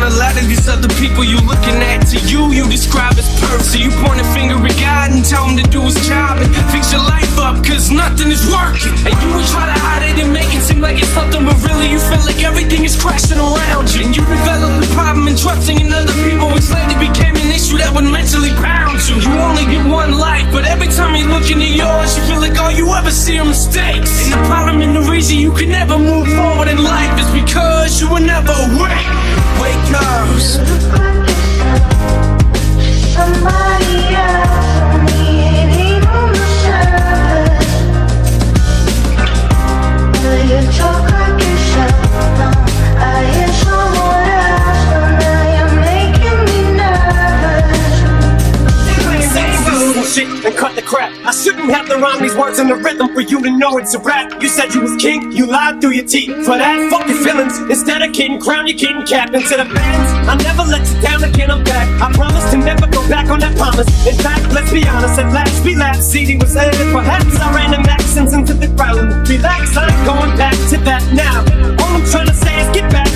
a lot of these other people you looking at, to you describe as perfect. So you point a finger at God and tell him to do his job and fix your life up, cause nothing is working. And you would try to hide it and make it seem like it's something, but really you feel like everything is crashing around you. And you develop the problem in trusting in other people, which later became an issue that would mentally pound you. You only get one life, but every time you look into yours, you feel like all you ever see are mistakes. And the problem and the reason you can never move forward in life is because you were never awake. Wake up. Somebody else on me, it ain't on the surface. Will you talk like yourself? No, I hear someone else, but now you're making me nervous. Shit and cut the crap. I shouldn't have to rhyme these words in the rhythm for you to know it's a rap. You said you was king, you lied through your teeth. For that, fuck your feelings. Instead of kidding, crown your kid and captain to the fans. I never let you down again, I'm back. I promise to never go back on that promise. In fact, let's be honest, at last we laughed. CD was edited, perhaps I ran them accents into the ground. Relax, I ain't going back to that now. All I'm trying to say is get back